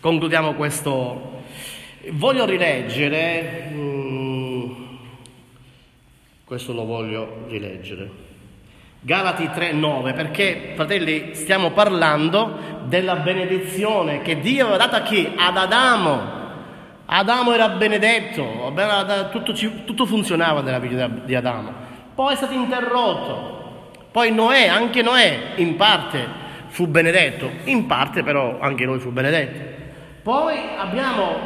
concludiamo questo. Voglio rileggere, questo lo voglio rileggere, Galati 3,9, perché, fratelli, stiamo parlando della benedizione che Dio aveva data a chi? Ad Adamo. Adamo era benedetto, tutto funzionava nella vita di Adamo, poi è stato interrotto, poi Noè, anche Noè in parte fu benedetto, in parte però anche lui fu benedetto. Poi abbiamo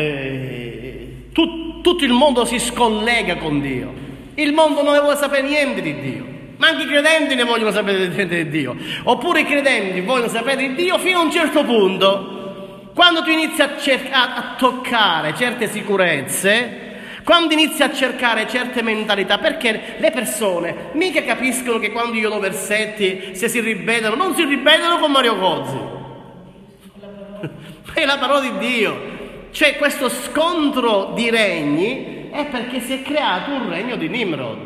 tutto il mondo si scollega con Dio, il mondo non ne vuole sapere niente di Dio, ma anche i credenti ne vogliono sapere niente di Dio, oppure i credenti vogliono sapere di Dio fino a un certo punto. Quando tu inizi a toccare certe sicurezze, quando inizi a cercare certe mentalità, perché le persone mica capiscono che quando io do versetti, se si ribellano, non si ribellano con Mario Cozzi, è la parola di Dio. Cioè questo scontro di regni è perché si è creato un regno di Nimrod.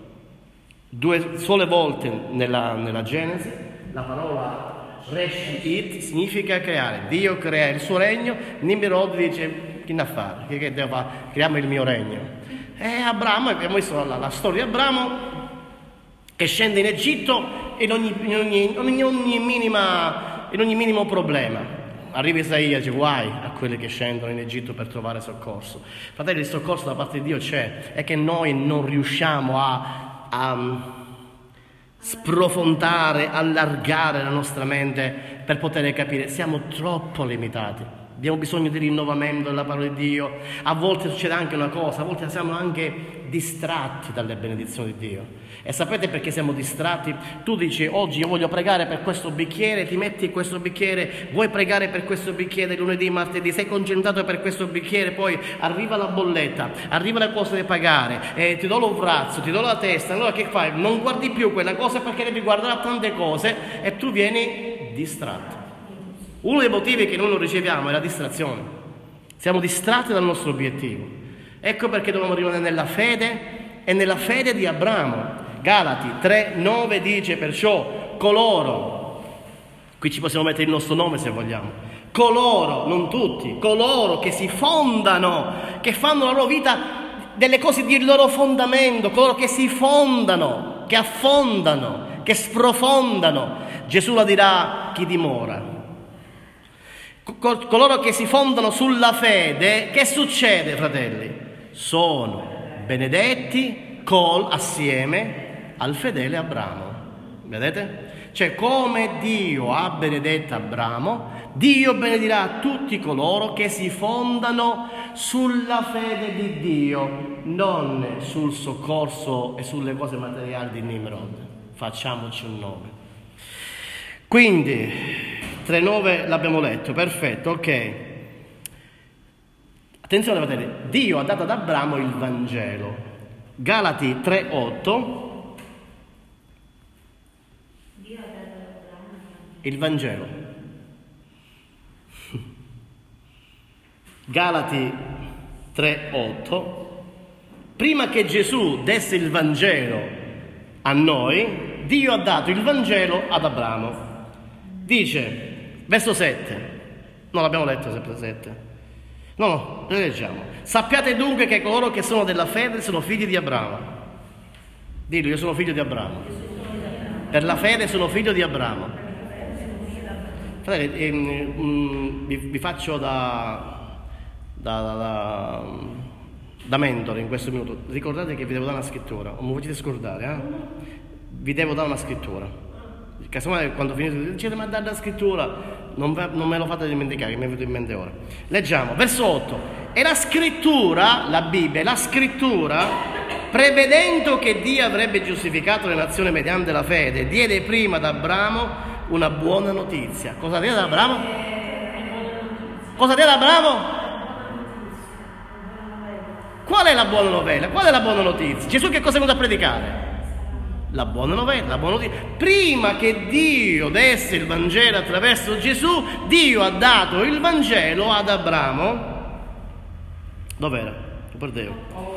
2 sole volte nella Genesi la parola Reshit significa creare. Dio crea il suo regno, Nimrod dice che ne fare, che devo fare? Creiamo il mio regno. E Abramo, abbiamo visto la storia di Abramo che scende in Egitto in ogni minimo problema. Arriva Isaia e dice guai a quelli che scendono in Egitto per trovare soccorso. Fratelli, il soccorso da parte di Dio c'è, è che noi non riusciamo a sprofondare, allargare la nostra mente per poter capire, siamo troppo limitati, abbiamo bisogno di rinnovamento della parola di Dio. A volte succede anche una cosa, a volte siamo anche distratti dalle benedizioni di Dio. E sapete perché siamo distratti? Tu dici oggi io voglio pregare per questo bicchiere, ti metti questo bicchiere, vuoi pregare per questo bicchiere lunedì, martedì, sei concentrato per questo bicchiere, poi arriva la bolletta, arriva la cosa da pagare, ti do l'ovrazio, ti do la testa, allora che fai? Non guardi più quella cosa perché devi guardare a tante cose e tu vieni distratto. Uno dei motivi che noi non riceviamo è la distrazione, siamo distratti dal nostro obiettivo. Ecco perché dobbiamo rimanere nella fede e nella fede di Abramo. Galati 3,9 dice perciò coloro, qui ci possiamo mettere il nostro nome se vogliamo, coloro, non tutti, coloro che si fondano, che fanno la loro vita delle cose di loro fondamento, coloro che si fondano, che affondano, che sprofondano, Gesù la dirà chi dimora. Coloro che si fondano sulla fede, che succede, fratelli? Sono benedetti assieme al fedele Abramo. Vedete? Cioè come Dio ha benedetto Abramo, Dio benedirà tutti coloro che si fondano sulla fede di Dio, non sul soccorso e sulle cose materiali di Nimrod. Facciamoci un nome. Quindi 3,9 l'abbiamo letto, perfetto, ok. Attenzione, fratelli, Dio ha dato ad Abramo il Vangelo. Galati 3,8. Il Vangelo. Galati 3,8. Prima che Gesù desse il Vangelo a noi, Dio ha dato il Vangelo ad Abramo. Dice, verso 7. Non l'abbiamo letto sempre 7. No, lo leggiamo. Sappiate dunque che coloro che sono della fede sono figli di Abramo. Dillo, io sono figlio di Abramo. Per la fede sono figlio di Abramo. Vi faccio da mentore in questo minuto. Ricordate che vi devo dare una scrittura, non mi volete scordare, vi devo dare una scrittura. Casomai quando finite dicete ma dare la scrittura, non me lo fate dimenticare, che mi è venuto in mente ora. Leggiamo, verso 8. E la scrittura, la Bibbia, la scrittura, prevedendo che Dio avrebbe giustificato le nazioni mediante la fede, diede prima ad Abramo una buona notizia. Cosa diede ad Abramo? Cosa diede ad Abramo? Qual è la buona novella? Qual è la buona notizia? Gesù che cosa è venuto a predicare? La buona novella, la buona notizia. Prima che Dio desse il Vangelo attraverso Gesù, Dio ha dato il Vangelo ad Abramo. Dov'era? Lo perdevo.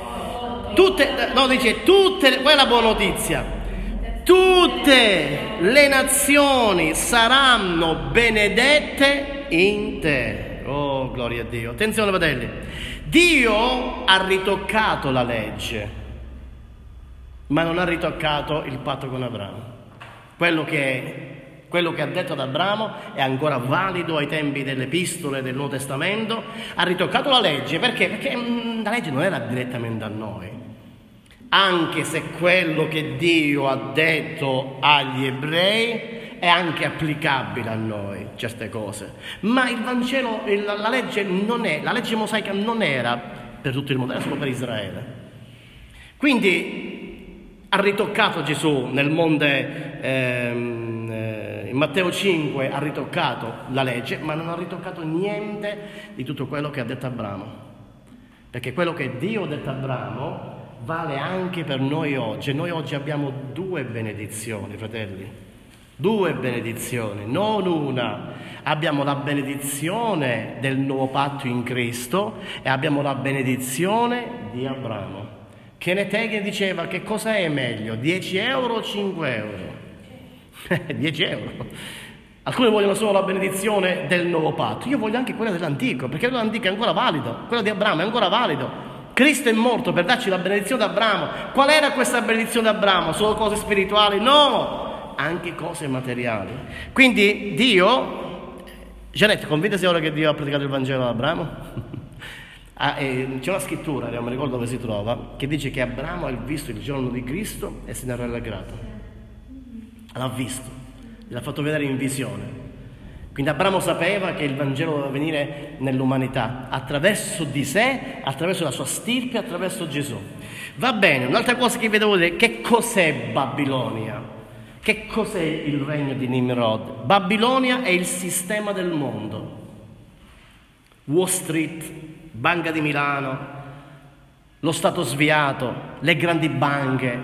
Qual è la buona notizia? Tutte le nazioni saranno benedette in te. Oh. gloria a Dio. Attenzione, fratelli, Dio ha ritoccato la legge, ma non ha ritoccato il patto con Abramo. Quello che ha detto ad Abramo è ancora valido ai tempi delle epistole del Nuovo Testamento. Ha ritoccato la legge perché la legge non era direttamente a noi, anche se quello che Dio ha detto agli ebrei è anche applicabile a noi, certe cose. Ma il Vangelo, la legge mosaica non era per tutto il mondo, era solo per Israele. Quindi ha ritoccato Gesù nel monte, in Matteo 5 ha ritoccato la legge, ma non ha ritoccato niente di tutto quello che ha detto Abramo. Perché quello che Dio ha detto a Abramo vale anche per noi oggi. Noi oggi abbiamo 2 benedizioni, fratelli. 2 benedizioni, non una. Abbiamo la benedizione del nuovo patto in Cristo e abbiamo la benedizione di Abramo. Kenneth Hagin diceva: che cosa è meglio, 10 euro o 5 euro? 10 euro. Alcuni vogliono solo la benedizione del nuovo patto, io voglio anche quella dell'antico, perché quella dell'antico è ancora valido, quella di Abramo è ancora valido. Cristo è morto per darci la benedizione di Abramo. Qual era questa benedizione di Abramo? Solo cose spirituali? No! Anche cose materiali. Quindi Dio, Gianette, convinta ora che Dio ha predicato il Vangelo ad Abramo? C'è una scrittura, non mi ricordo dove si trova, che dice che Abramo ha visto il giorno di Cristo e se ne è rallegrato. L'ha visto, l'ha fatto vedere in visione. Quindi Abramo sapeva che il Vangelo doveva venire nell'umanità, attraverso di sé, attraverso la sua stirpe, attraverso Gesù. Va bene, un'altra cosa che vi devo dire, che cos'è Babilonia? Che cos'è il regno di Nimrod? Babilonia è il sistema del mondo. Wall Street, Banca di Milano, lo Stato sviato, le grandi banche.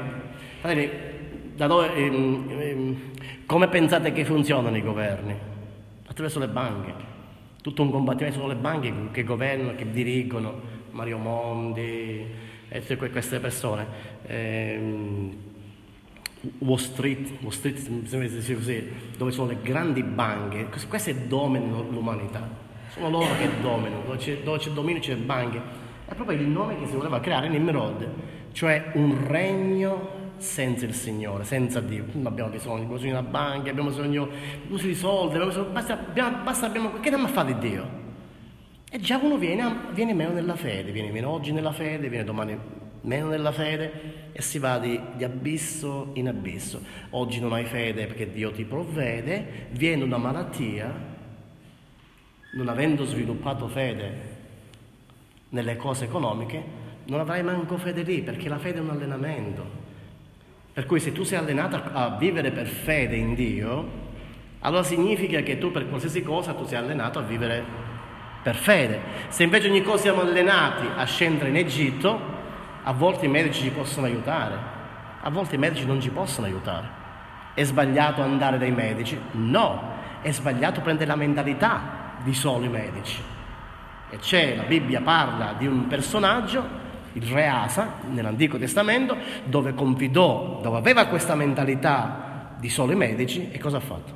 Come pensate che funzionano i governi? Attraverso le banche. Tutto un combattimento, sono le banche che governano, che dirigono, Mario Monti e queste persone. Wall Street, così, dove sono le grandi banche, queste dominano l'umanità, sono loro che dominano, dove c'è dominio c'è banche. È proprio il nome che si voleva creare, Nimrod, cioè un regno senza il Signore, senza Dio. Non abbiamo bisogno di una banca, abbiamo bisogno di soldi, che andiamo a fare di Dio? E già uno viene meno nella fede, viene meno oggi nella fede, viene domani meno nella fede e si va di abisso in abisso. Oggi non hai fede perché Dio ti provvede, viene una malattia, non avendo sviluppato fede nelle cose economiche, non avrai manco fede lì, perché la fede è un allenamento. Per cui se tu sei allenato a vivere per fede in Dio, allora significa che tu per qualsiasi cosa tu sei allenato a vivere per fede. Se invece ogni cosa siamo allenati a scendere in Egitto, a volte i medici ci possono aiutare, a volte i medici non ci possono aiutare. È sbagliato andare dai medici? No, è sbagliato prendere la mentalità di solo i medici. E la Bibbia parla di un personaggio, il re Asa, nell'Antico Testamento, dove aveva questa mentalità di solo i medici, e cosa ha fatto?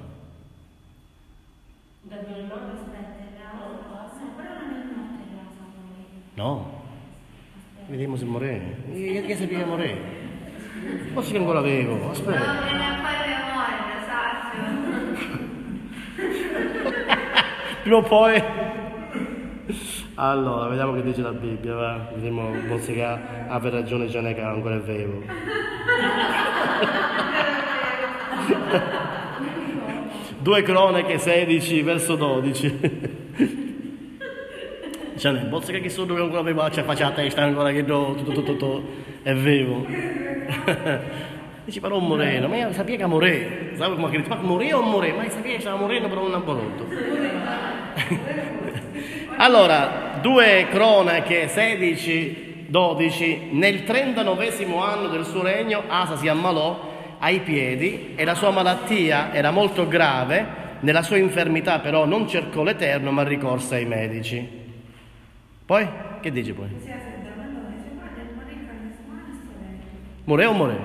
No. Vediamo se morì. Che sapeva morire? Forse che ancora avevo. Aspetta. No, viene a fare memoria, Prima o poi. Allora, vediamo che dice la Bibbia, va. Vediamo forse che ha per ragione Gianne che ancora è vivo. Due Cronache 16 verso 12. Cioè, non posso che sono ancora vivo, c'è faccia la testa ancora che tutto è vivo. Dici però un moreno, ma io sapevo che morì, sai come che dice, ma morì o morì? Ma io sapevo che stava morendo però non ha voluto. Allora, 2 Cronache 16, 12, nel 39° anno del suo regno Asa si ammalò ai piedi e la sua malattia era molto grave, nella sua infermità però non cercò l'Eterno ma ricorse ai medici. Poi? Che dice poi? Morè o morè?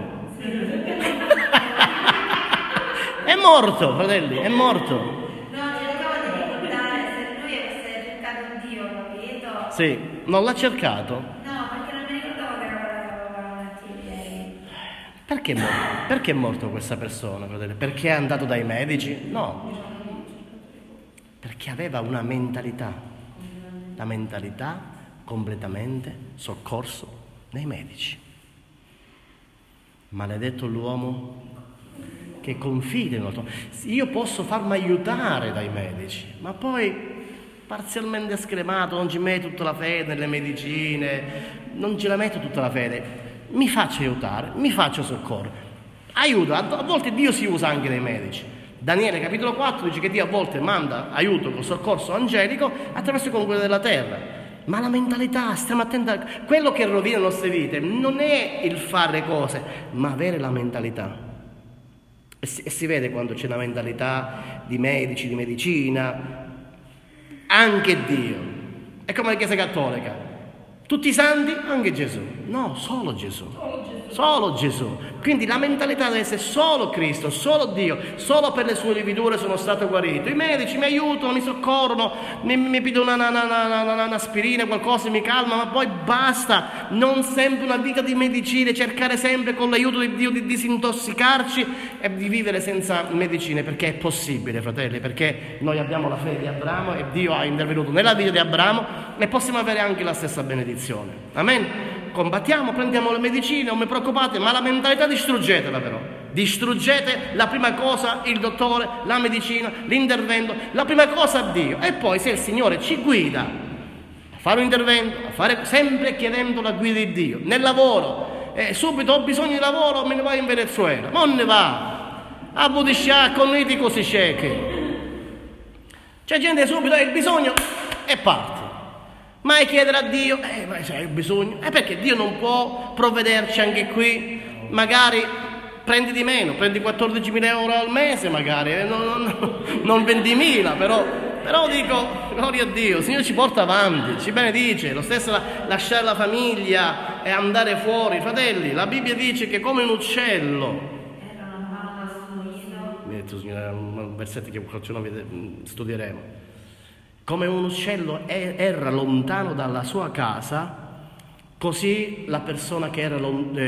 È morto, fratelli, è morto. No, cercavo di ricordare se lui avesse cercato cercato Dio, capito? Sì, non l'ha cercato. No, perché non mi ricordavo che era la malattia lei. Perché è morto questa persona, fratello? Perché è andato dai medici? No, perché aveva una mentalità, la mentalità completamente soccorso nei medici. Maledetto l'uomo che confida in altro. Io posso farmi aiutare dai medici, ma poi parzialmente scremato, non ci metto tutta la fede nelle medicine, non ce la metto tutta la fede, mi faccio aiutare, mi faccio soccorrere. Aiuto, a volte Dio si usa anche dai medici. Daniele capitolo 4 dice che Dio a volte manda aiuto con soccorso angelico attraverso i confini della terra. Ma la mentalità, stiamo attenti a quello che rovina le nostre vite, non è il fare cose, ma avere la mentalità. E si vede quando c'è una mentalità di medici, di medicina, anche Dio. È come la Chiesa Cattolica. Tutti i santi, anche Gesù. No, solo Gesù. Solo Gesù. Quindi la mentalità deve essere solo Cristo, solo Dio, solo per le sue lividure sono stato guarito. I medici mi aiutano, mi soccorrono, mi pido un'aspirina, qualcosa mi calma, ma poi basta. Non sempre una vita di medicine, cercare sempre con l'aiuto di Dio di disintossicarci e di vivere senza medicine, perché è possibile, fratelli, perché noi abbiamo la fede di Abramo e Dio ha intervenuto nella vita di Abramo e possiamo avere anche la stessa benedizione. Amen. Combattiamo, prendiamo le medicine, non vi preoccupate, ma la mentalità distruggetela però. Distruggete la prima cosa, il dottore, la medicina, l'intervento, la prima cosa Dio. E poi se il Signore ci guida a fare un intervento, a fare sempre chiedendo la guida di Dio. Nel lavoro, subito ho bisogno di lavoro, me ne vado in Venezuela. Ma non ne va. A Budiscià con noi di così ciechi. C'è gente subito, il bisogno e parte. Mai chiedere a Dio, ma se hai bisogno, perché Dio non può provvederci anche qui, magari prendi di meno, prendi 14.000 euro al mese magari, non 20.000, però dico, gloria a Dio, il Signore ci porta avanti, ci benedice, lo stesso lasciare la famiglia e andare fuori, fratelli, la Bibbia dice che come un uccello, mi ha detto Signore, un versetto che studieremo, come un uccello erra lontano dalla sua casa, così la persona che era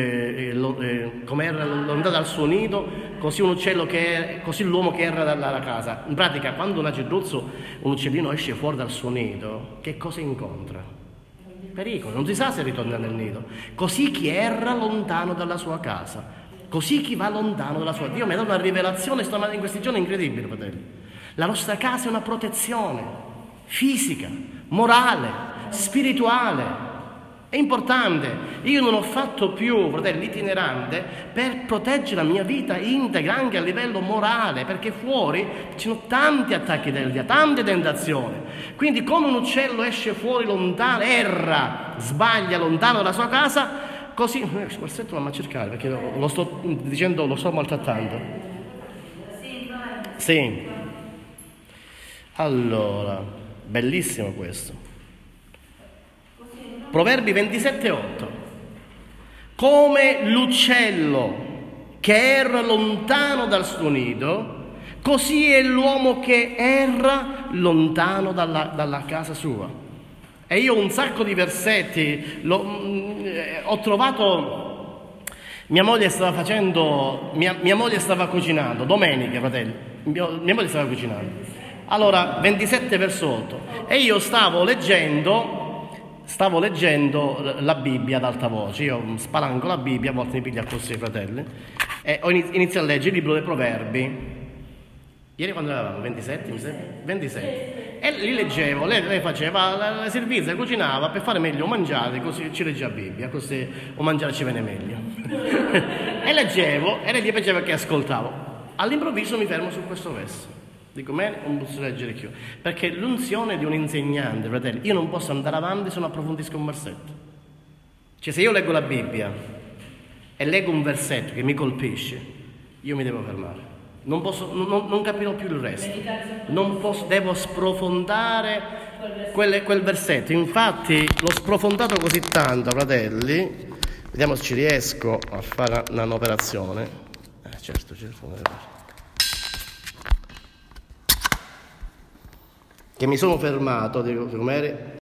come era lontano dal suo nido, così un uccello così l'uomo che erra dalla casa. In pratica, quando un acerruzzo, un uccellino esce fuori dal suo nido, che cosa incontra? Pericolo, non si sa se ritorna nel nido. Così chi erra lontano dalla sua casa, così chi va lontano dalla sua. Dio mi ha dato una rivelazione in questi giorni incredibile, fratelli. La nostra casa è una protezione fisica, morale, spirituale. È importante. Io non ho fatto più, fratelli, l'itinerante per proteggere la mia vita integra anche a livello morale, perché fuori ci sono tanti attacchi del diavolo, tante tentazioni. Quindi come un uccello esce fuori lontano, erra, sbaglia lontano dalla sua casa, così questo versetto non mi cercare perché lo sto dicendo, lo sto maltrattando. Sì. Allora, bellissimo questo. Proverbi 27,8. Come l'uccello che erra lontano dal suo nido, così è l'uomo che erra lontano dalla casa sua. E io un sacco di versetti ho trovato. Mia moglie stava cucinando domenica, fratelli. Mia moglie stava cucinando. Allora, 27 verso 8. E io stavo leggendo la Bibbia ad alta voce. Io spalanco la Bibbia, a volte mi piglia così, fratelli, e inizio a leggere il libro dei Proverbi. Ieri quando eravamo? 27, mi sembra? 27. E li leggevo, lei faceva la servizia, cucinava per fare meglio mangiare, così ci leggeva la Bibbia, così o mangiare ci viene meglio. E leggevo, e lei gli piaceva che ascoltavo. All'improvviso mi fermo su questo verso. Dico, non posso leggere più, perché l'unzione di un insegnante, fratelli, io non posso andare avanti se non approfondisco un versetto. Cioè, se io leggo la Bibbia e leggo un versetto che mi colpisce, io mi devo fermare. Non capirò più il resto. Devo sprofondare quel versetto. Infatti, l'ho sprofondato così tanto, fratelli. Vediamo se ci riesco a fare un'operazione. Certo. che mi sono fermato, dico, com'eri?